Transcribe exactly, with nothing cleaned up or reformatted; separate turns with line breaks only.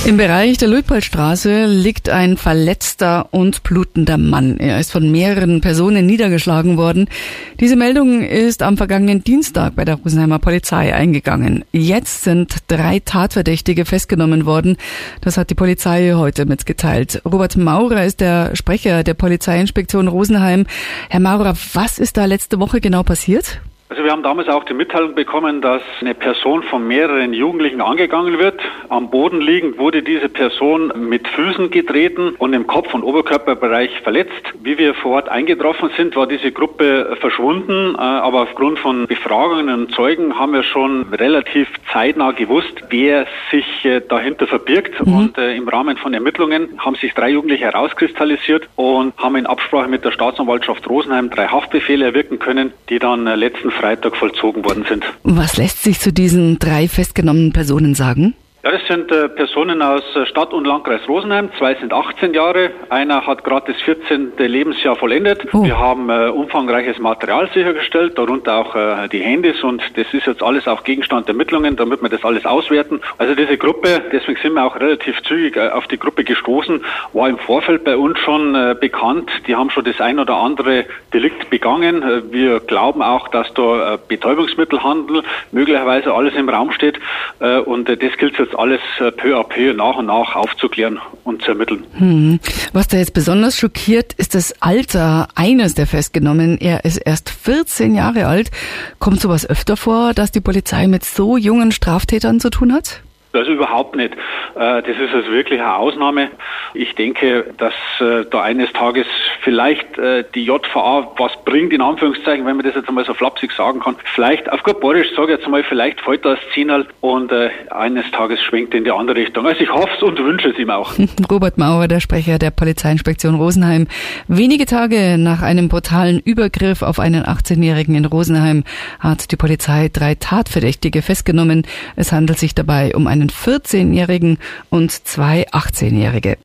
Im Bereich der Luitpoldstraße liegt ein verletzter und blutender Mann. Er ist von mehreren Personen niedergeschlagen worden. Diese Meldung ist am vergangenen Dienstag bei der Rosenheimer Polizei eingegangen. Jetzt sind drei Tatverdächtige festgenommen worden. Das hat die Polizei heute mitgeteilt. Robert Maurer ist der Sprecher der Polizeiinspektion Rosenheim. Herr Maurer, was ist da letzte Woche genau passiert?
Also wir haben damals auch die Mitteilung bekommen, dass eine Person von mehreren Jugendlichen angegangen wird. Am Boden liegend wurde diese Person mit Füßen getreten und im Kopf- und Oberkörperbereich verletzt. Wie wir vor Ort eingetroffen sind, war diese Gruppe verschwunden. Aber aufgrund von Befragungen und Zeugen haben wir schon relativ zeitnah gewusst, wer sich dahinter verbirgt. Mhm. Und im Rahmen von Ermittlungen haben sich drei Jugendliche herauskristallisiert und haben in Absprache mit der Staatsanwaltschaft Rosenheim drei Haftbefehle erwirken können, die dann letzten Freitag vollzogen worden sind.
Was lässt sich zu diesen drei festgenommenen Personen sagen?
Ja, das sind äh, Personen aus äh, Stadt und Landkreis Rosenheim. Zwei sind achtzehn Jahre, einer hat gerade das vierzehnte Lebensjahr vollendet. Oh. Wir haben äh, umfangreiches Material sichergestellt, darunter auch äh, die Handys, und das ist jetzt alles auch Gegenstand der Ermittlungen, damit wir das alles auswerten. Also diese Gruppe, deswegen sind wir auch relativ zügig äh, auf die Gruppe gestoßen, war im Vorfeld bei uns schon äh, bekannt. Die haben schon das ein oder andere Delikt begangen. Äh, wir glauben auch, dass da äh, Betäubungsmittelhandel möglicherweise alles im Raum steht, äh, und äh, das gilt jetzt alles peu à peu nach und nach aufzuklären und zu ermitteln.
Hm. Was da jetzt besonders schockiert, ist das Alter eines der Festgenommenen. Er ist erst vierzehn Jahre alt. Kommt sowas öfter vor, dass die Polizei mit so jungen Straftätern zu tun hat?
Also überhaupt nicht. Das ist also wirklich eine Ausnahme. Ich denke, dass da eines Tages vielleicht die J V A was bringt, in Anführungszeichen, wenn man das jetzt einmal so flapsig sagen kann. Vielleicht, auf gut Bayerisch sage ich jetzt einmal, vielleicht fällt das Zehnerl und eines Tages schwenkt in die andere Richtung. Also ich hoffe es und wünsche es ihm auch.
Robert Maurer, der Sprecher der Polizeiinspektion Rosenheim. Wenige Tage nach einem brutalen Übergriff auf einen achtzehnjährigen in Rosenheim hat die Polizei drei Tatverdächtige festgenommen. Es handelt sich dabei um einen vierzehnjährigen und zwei achtzehnjährige.